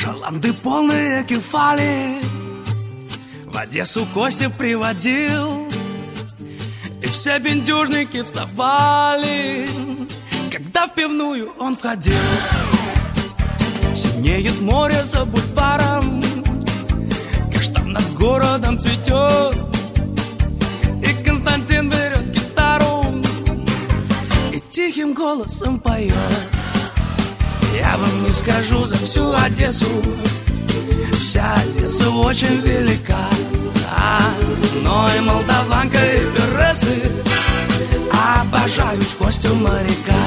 Шаланды полные кефали в Одессу Костя приводил, и все бендюжники вставали, когда в пивную он входил. Синеет море за бульваром, каштан над городом цветет, и Константин берет гитару и тихим голосом поет. Я вам не скажу за всю Одессу, вся Одесса очень велика, но и молдаванка, и Тересы обожают Костю моряка.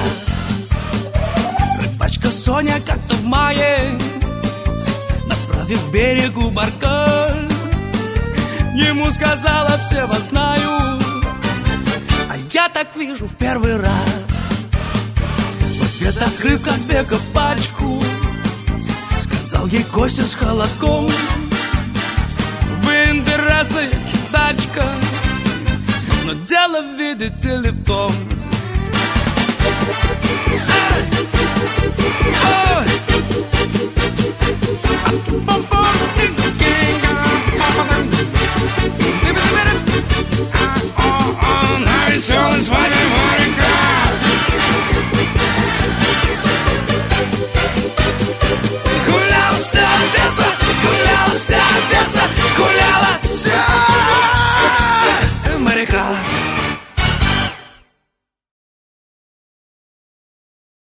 Рыбачка Соня как-то в мае, направив к берегу барка, ему сказала: все вас знаю, а я так вижу в первый раз. В ответ, открыв Казбека пачку, сказал ей Костя с холодком: вы интересная кидачка, но дело, видите ли, в том. Ой!